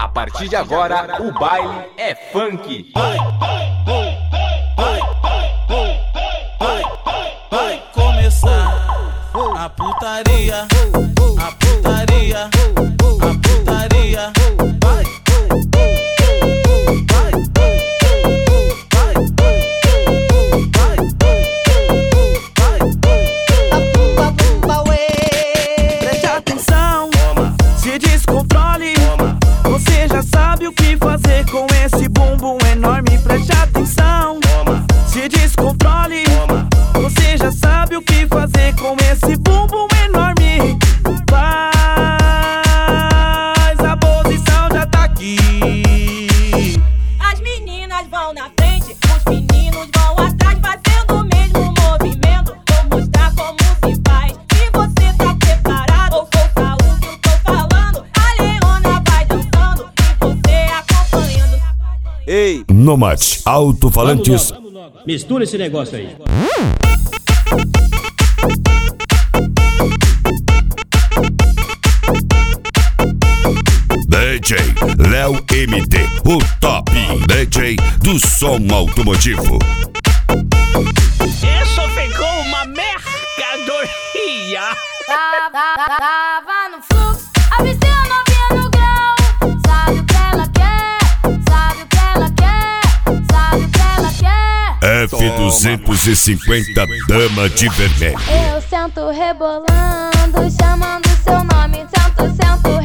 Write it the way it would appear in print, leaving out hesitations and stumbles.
partir de agora, o baile é funk. Vai começar a putaria, a putaria, a putaria. Vai, vai, preste atenção, se descontrole. Você já sabe o que fazer com esse bumbum enorme. Preste atenção, se descontrole. Você já sabe o que fazer com esse bumbum enorme. Faz, a posição já tá aqui. As meninas vão na frente, os meninos vão atrás, fazendo o mesmo movimento. Vou mostrar como se faz. Se você tá preparado, ouça o que eu tô falando. A Leona vai dançando e você acompanhando. Ei, Nomad Alto-Falantes. Mistura esse negócio aí. DJ Léo MT, o top DJ do som automotivo. Isso ficou uma mercadoria. Tava no fluxo, avistei a novinha no grau. Sabe o que ela quer, sabe o que ela quer, sabe o que ela quer. F250 Dama de Vermelho. Eu sento rebolando, chamando seu nome. Sento, sento